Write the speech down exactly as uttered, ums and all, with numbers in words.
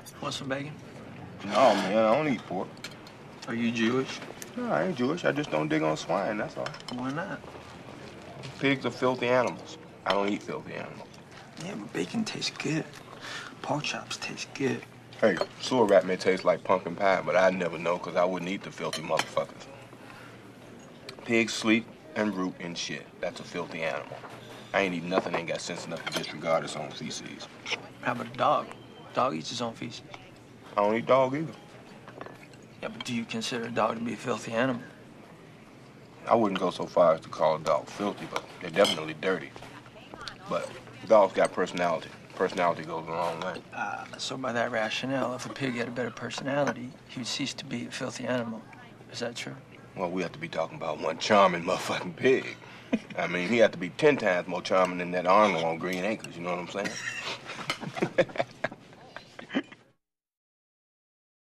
Want some bacon? No, man, I don't eat pork. Are you Jewish? No, I ain't Jewish. I just don't dig on swine, that's all. Why not? Pigs are filthy animals. I don't eat filthy animals. Yeah, but bacon tastes good. Pork chops taste good. Hey, sewer rat may taste like pumpkin pie, but I'd never know because I wouldn't eat the filthy motherfuckers. Pigs sleep and root in shit. That's a filthy animal. I ain't eat nothing that ain't got sense enough to disregard its own feces. How about a dog? Dog eats his own feces. I don't eat dog either. Yeah, but do you consider a dog to be a filthy animal? I wouldn't go so far as to call a dog filthy, but they're definitely dirty. But dogs got personality. Personality goes a long way. Uh, so by that rationale, if a pig had a better personality, he would cease to be a filthy animal. Is that true? Well, we have to be talking about one charming motherfucking pig. I mean, he had to be ten times more charming than that Arnold on Green Acres, you know what I'm saying?